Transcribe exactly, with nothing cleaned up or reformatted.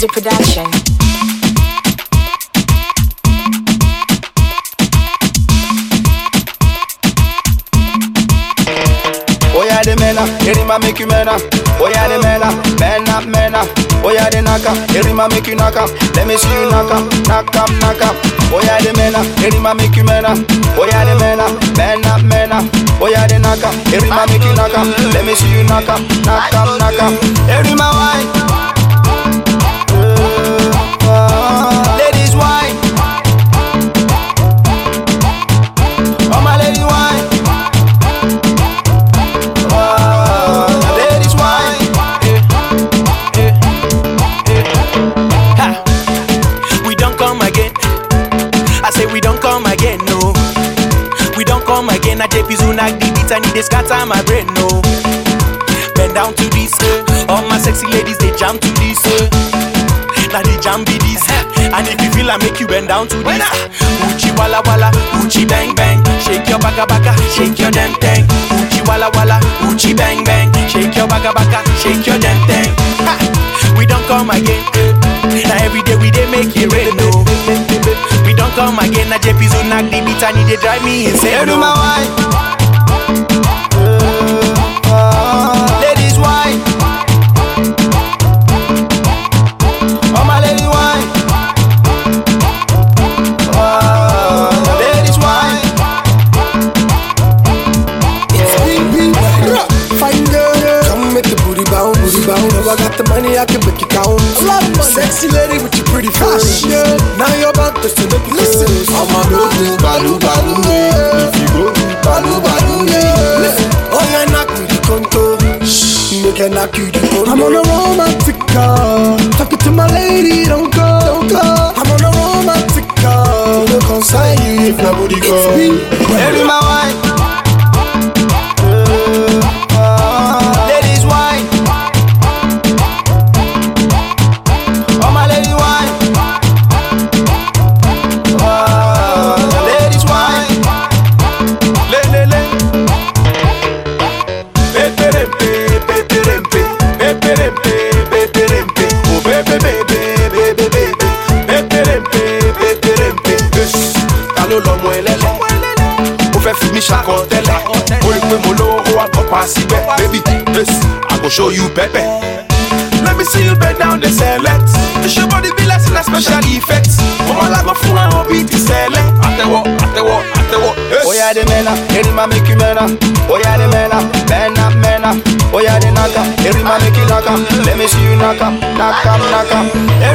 Music Production. Oh yeah, the mena, Erima make you mena. Oh yeah, the mena, mena, mena. Oh yeah, the naka, Erima make you naka. Let me see you naka, naka, naka. Oh yeah, the mena, Erima make you mena. Oh yeah, the mena, mena, mena. Oh yeah, the naka, Erima make you naka. Let me see you naka, naka, naka. Erima wine, uh, ladies wine. Oh my lady wine. We don't come again, no. We don't come again. I J P Zunak, the beat, I need to scatter my brain, no. Bend down to this, uh. All my sexy ladies, they jam to this, uh. Now they jam be this, uh. And if you feel I make you bend down to this, Uchi walla walla, Uchi bang bang. Shake your baka baka, shake your damn thing. Uchi walla walla, Uchi bang bang. Shake your baka baka, shake your damn thing. Ha. We don't come again. Now every day we dey make it rain, no. We don't come again. Na J P Zunak, the beat, I need to drive me insane. Do my wine, uh, uh, ladies wine. Oh my lady wine, uh, ladies wine. It's me, fine girl, come make the booty bounce, booty bounce. Know I got the money, I can make it count. Sexy lady with your pretty face. Now you're about to see the listen. I'm a baby, balu balu yeah. If you go, balu balu yeah. Listen, oh yeah, knock me the contour. Shh, make her knock you the contour. I'm on a romantic car, talking to my lady, don't go, don't go. I'm on a romantic car, no consign you if nobody go. It's me, baby, my wine. Baby, this, I go show you Pepe. Let me see you bend down the select. It's your body be less in a special effects. Oh my love, my fool, I won't be the select. At the walk, at the walk, at the walk. Oh yeah, the mena, Erima make you mena. Oh yeah, the mena, mena, mena. Oh yeah, the naka, Erima make you naka. Let me see you naka, naka, naka.